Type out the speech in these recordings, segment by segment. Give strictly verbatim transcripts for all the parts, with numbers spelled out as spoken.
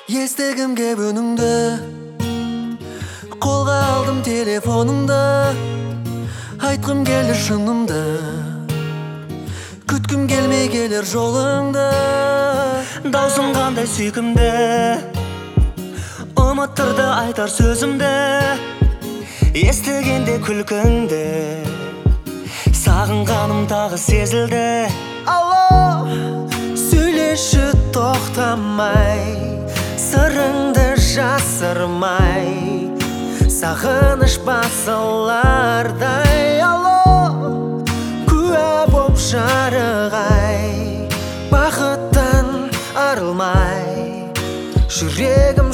Естігім кеп үніңді, қолға алдым телефоныңды, айтқым келді шынымды, күткім келмей келер жолыңды. Даусың қандай сүйкімді, ұмыттырды айтар сөзімді, естігенде күлкіңді, сағынғаным тағы сезілді. Алло, сөйлеші тоқтамай, сырыңды жасырмай, сағыныш басылардай. Алло, куә боп жарығай, бақыттан арылмай, жүрегім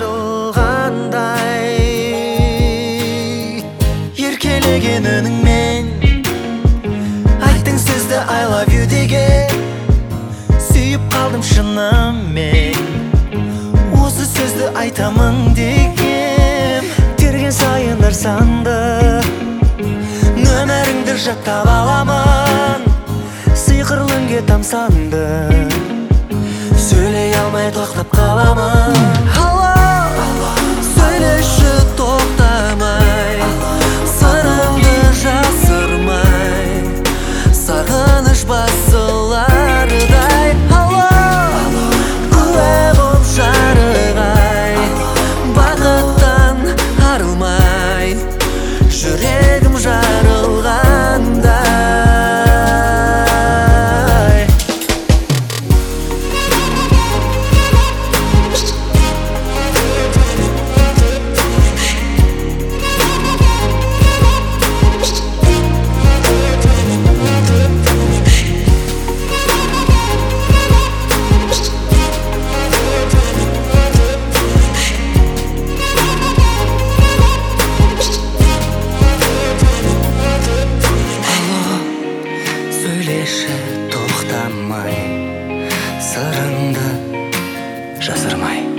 жарылғандай. Еркелеген үніңмен айттың сөзді I love you деген, сүйіп қалдым шынымен, осы сөзді айтамын деген. Терген сайындар санды, нөміріңді жаттап аламын, сиқырлы үнге тамсанды, сөйлей алмай тоқтап қаламын. Алло, сөйлеші тоқтамай, сырыңды жасырмай, сағыныш басылардай. Алло, куә боп жарығай, бақыттан арылмай, жүрегім жарылғандай. Сөйлеші тоқтамай, сырыңды жасырмай.